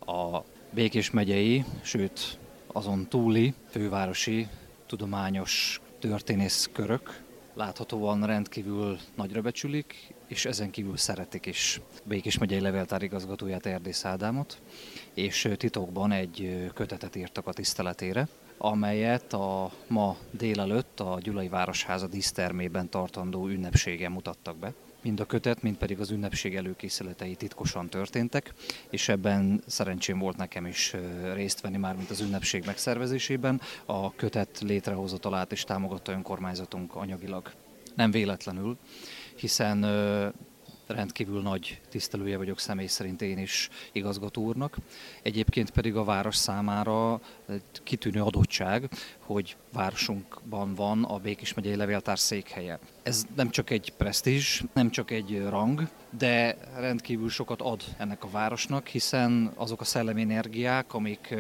A Békés megyei, sőt azon túli fővárosi tudományos történészkörök láthatóan rendkívül nagyra becsülik, és ezen kívül szeretik is Békés megyei levéltár igazgatóját, Erdész Ádámot, és titokban egy kötetet írtak a tiszteletére, amelyet a ma délelőtt a Gyulai Városháza dísztermében tartandó ünnepségen mutattak be. Mind a kötet, mind pedig az ünnepség előkészületei titkosan történtek, és ebben szerencsém volt nekem is részt venni már, mint az ünnepség megszervezésében. A kötet létrehozatalát is támogatta önkormányzatunk anyagilag. Nem véletlenül, hiszen rendkívül nagy tisztelője vagyok személy szerint én is igazgató úrnak. Egyébként pedig a város számára kitűnő adottság, hogy városunkban van a Békés megyei levéltár székhelye. Ez nem csak egy presztízs, nem csak egy rang, de rendkívül sokat ad ennek a városnak, hiszen azok a szellemi energiák, amik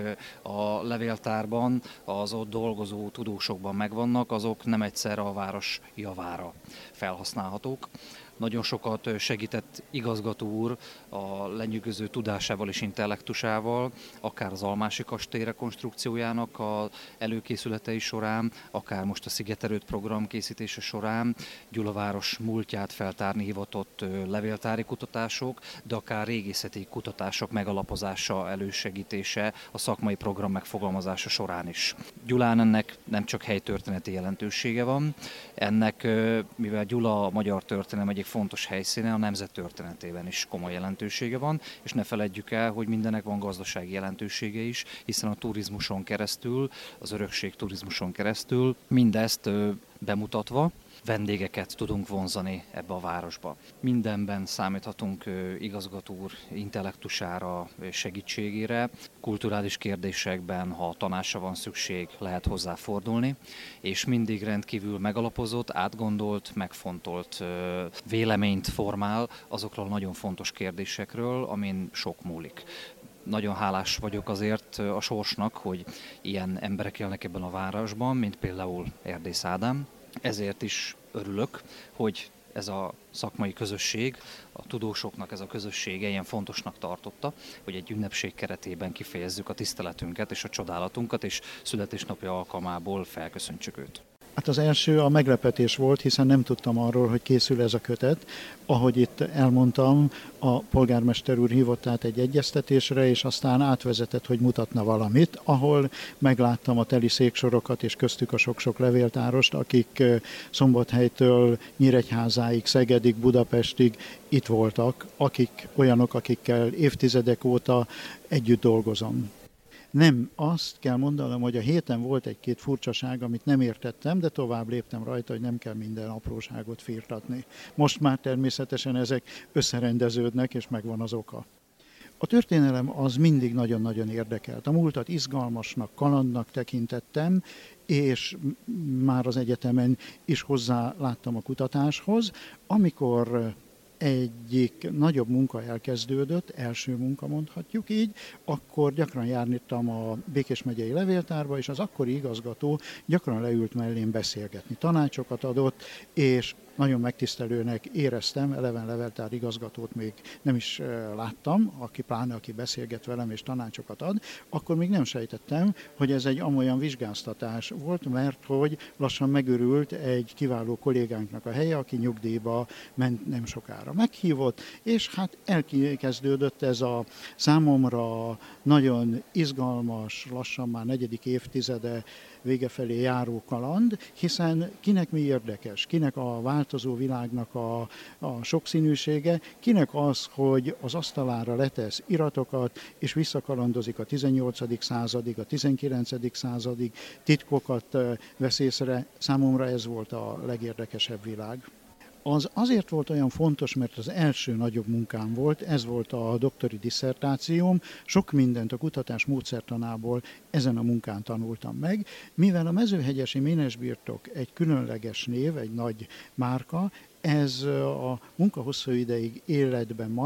a levéltárban, az ott dolgozó tudósokban megvannak, azok nem egyszer a város javára felhasználhatók. Nagyon sokat segített igazgató úr a lenyűgöző tudásával és intellektusával, akár az Almási kastély rekonstrukciójának az előkészületei során, akár most a Szigeterőd program készítése során, Gyulaváros múltját feltárni hivatott levéltári kutatások, de akár régészeti kutatások megalapozása, elősegítése a szakmai program megfogalmazása során is. Gyulán ennek nem csak helytörténeti jelentősége van, ennek, mivel Gyula a magyar történelem egyik fontos helyszíne, a nemzet történetében is komoly jelentősége van, és ne feledjük el, hogy mindennek van gazdasági jelentősége is, hiszen a turizmuson keresztül, az örökség turizmuson keresztül mindezt bemutatva vendégeket tudunk vonzani ebbe a városba. Mindenben számíthatunk igazgató úr intellektusára, segítségére, kulturális kérdésekben, ha tanácsa van szükség, lehet hozzá fordulni, és mindig rendkívül megalapozott, átgondolt, megfontolt véleményt formál azokról a nagyon fontos kérdésekről, amin sok múlik. Nagyon hálás vagyok azért a sorsnak, hogy ilyen emberek élnek ebben a városban, mint például Erdész Ádám. Ezért is örülök, hogy ez a szakmai közösség, a tudósoknak ez a közössége ilyen fontosnak tartotta, hogy egy ünnepség keretében kifejezzük a tiszteletünket és a csodálatunkat, és születésnapja alkalmából felköszöntsük őt. Hát az első a meglepetés volt, hiszen nem tudtam arról, hogy készül ez a kötet. Ahogy itt elmondtam, a polgármester úr hívott át egy egyeztetésre, és aztán átvezetett, hogy mutatna valamit, ahol megláttam a teli széksorokat, és köztük a sok-sok levéltárost, akik Szombathelytől Nyíregyházáig, Szegedig, Budapestig itt voltak, olyanok, akikkel évtizedek óta együtt dolgozom. Nem, azt kell mondanom, hogy a héten volt egy-két furcsaság, amit nem értettem, de tovább léptem rajta, hogy nem kell minden apróságot firtatni. Most már természetesen ezek összerendeződnek, és megvan az oka. A történelem az mindig nagyon-nagyon érdekelt. A múltat izgalmasnak, kalandnak tekintettem, és már az egyetemen is hozzá láttam a kutatáshoz. Amikor egyik nagyobb munka elkezdődött, első munka mondhatjuk így, akkor gyakran jártam a Békés megyei levéltárba, és az akkori igazgató gyakran leült mellém beszélgetni. Tanácsokat adott, és nagyon megtisztelőnek éreztem, eleven levéltár igazgatót még nem is láttam, aki beszélget velem és tanácsokat ad, akkor még nem sejtettem, hogy ez egy amolyan vizsgáztatás volt, mert hogy lassan megörült egy kiváló kollégánknak a helye, aki nyugdíjba ment nem sokára. Meghívott, és hát elkezdődött ez a számomra nagyon izgalmas, lassan már 4. évtizede vége felé járó kaland, hiszen kinek mi érdekes, kinek a változó világnak a sokszínűsége, kinek az, hogy az asztalára letesz iratokat, és visszakalandozik a 18. századig, a 19. századig, titkokat vesz észre, számomra ez volt a legérdekesebb világ. Az azért volt olyan fontos, mert az első nagyobb munkám volt, ez volt a doktori disszertációm, sok mindent a kutatás módszertanából ezen a munkán tanultam meg, mivel a mezőhegyesi ménesbirtok egy különleges név, egy nagy márka, ez a munka hosszú ideig életben maradt,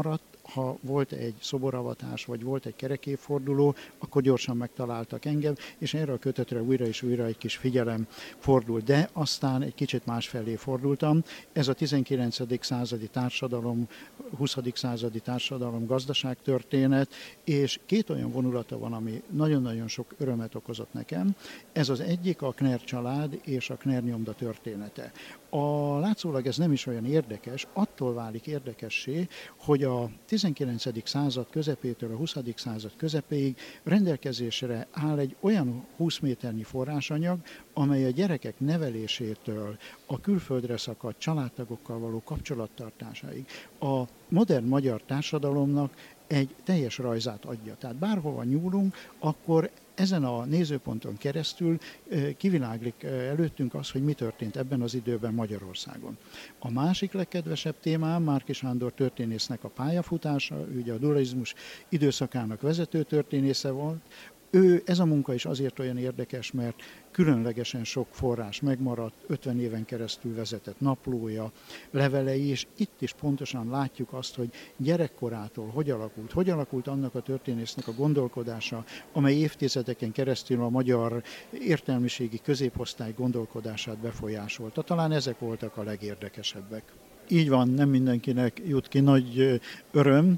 ha volt egy szoboravatás, vagy volt egy kerekévforduló, akkor gyorsan megtaláltak engem, és erre a kötetre újra és újra egy kis figyelem fordult. De aztán egy kicsit másfelé fordultam. Ez a 19. századi társadalom, 20. századi társadalom gazdaságtörténet, és két olyan vonulata van, ami nagyon-nagyon sok örömet okozott nekem. Ez az egyik a Knerd család és a Knerd nyomda története. Látszólag ez nem is olyan érdekes, attól válik érdekessé, hogy a 19. század közepétől a 20. század közepéig rendelkezésre áll egy olyan 20 méternyi forrásanyag, amely a gyerekek nevelésétől a külföldre szakadt családtagokkal való kapcsolattartásáig a modern magyar társadalomnak egy teljes rajzát adja. Tehát bárhova nyúlunk, akkor ezen a nézőponton keresztül kiviláglik előttünk az, hogy mi történt ebben az időben Magyarországon. A másik legkedvesebb témám Márki Sándor történésznek a pályafutása, ő ugye a dualizmus időszakának vezető történésze volt. Ez a munka is azért olyan érdekes, mert különlegesen sok forrás megmaradt, 50 éven keresztül vezetett naplója, levelei, és itt is pontosan látjuk azt, hogy gyerekkorától hogy alakult annak a történésznek a gondolkodása, amely évtizedeken keresztül a magyar értelmiségi középosztály gondolkodását befolyásolta. Talán ezek voltak a legérdekesebbek. Így van, nem mindenkinek jut ki nagy öröm.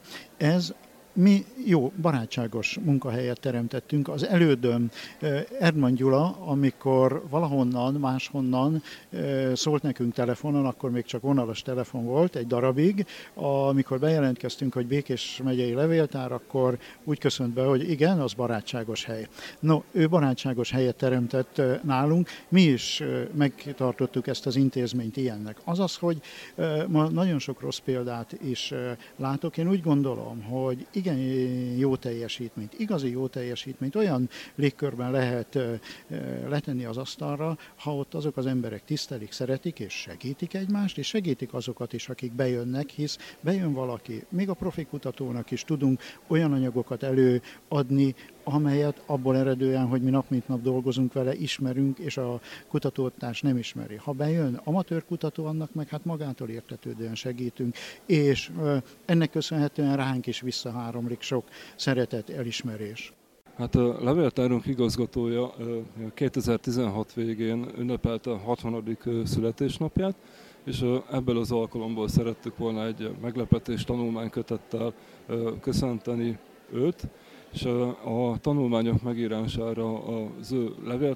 Mi jó, barátságos munkahelyet teremtettünk. Az elődöm Erdmann Gyula, amikor valahonnan, máshonnan szólt nekünk telefonon, akkor még csak vonalas telefon volt egy darabig, amikor bejelentkeztünk, hogy Békés megyei levéltár, akkor úgy köszönt be, hogy igen, az barátságos hely. No, ő barátságos helyet teremtett nálunk, mi is megtartottuk ezt az intézményt ilyennek. Azaz, hogy ma nagyon sok rossz példát is látok. Én úgy gondolom, hogy igen jó teljesítményt, igazi jó teljesítményt olyan légkörben lehet letenni az asztalra, ha ott azok az emberek tisztelik, szeretik és segítik egymást, és segítik azokat is, akik bejönnek, hisz bejön valaki. Még a profikutatónak is tudunk olyan anyagokat előadni, amelyet abból eredően, hogy mi nap mint nap dolgozunk vele, ismerünk, és a kutatótárs nem ismeri. Ha bejön amatőr kutató, annak meg hát magától értetődően segítünk, és ennek köszönhetően ránk is visszaháromlik sok szeretet, elismerés. Hát a levéltárunk igazgatója 2016 végén ünnepelte a 60. születésnapját, és ebből az alkalomból szerettük volna egy meglepetés tanulmánykötettel köszönteni őt, és a tanulmányok megírására az ő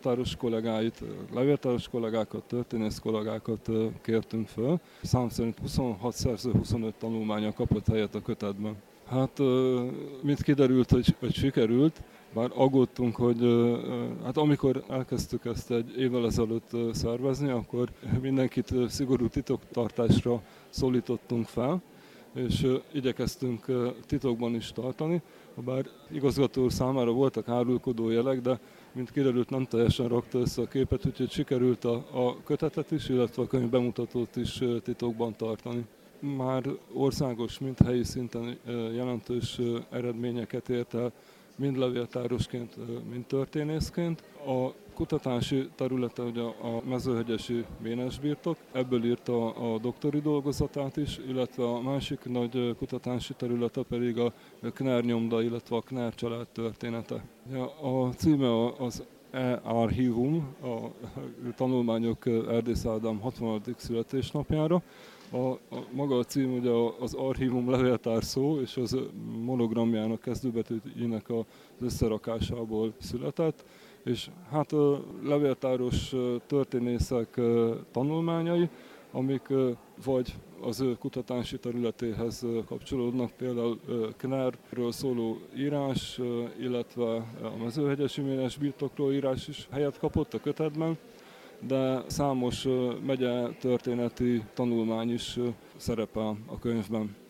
levéltáros kollégákat, történész kollégákat kértünk föl. Szám szerint 26 szerző, 25 tanulmánya kapott helyet a kötetben. Hát, mint kiderült, hogy sikerült, bár aggódtunk, hogy hát amikor elkezdtük ezt egy évvel ezelőtt szervezni, akkor mindenkit szigorú titoktartásra szólítottunk fel, és igyekeztünk titokban is tartani, bár igazgató úr számára voltak árulkodó jelek, de mint kiderült, nem teljesen rakta össze a képet, úgyhogy sikerült a kötetet is, illetve a könyv bemutatót is titokban tartani. Már országos, mind helyi szinten jelentős eredményeket ért el, mind levéltárosként, mind történészként. A kutatási területe ugye a mezőhegyesi vénesbirtok, ebből írta a doktori dolgozatát is, illetve a másik nagy kutatási területe pedig a Knerd nyomda, illetve a Knerd család története. A címe az E-archívum, a tanulmányok Erdész Ádám 60. születésnapjára. Maga a cím ugye az archívum levéltár szó, és az monogramjának kezdőbetűjének az összerakásából született. És hát a levéltáros történészek tanulmányai, amik vagy az ő kutatási területéhez kapcsolódnak, például Knerdről szóló írás, illetve a mezőhegyesi vénesbirtokról írás is helyet kapott a kötetben, de számos megye történeti tanulmány is szerepel a könyvben.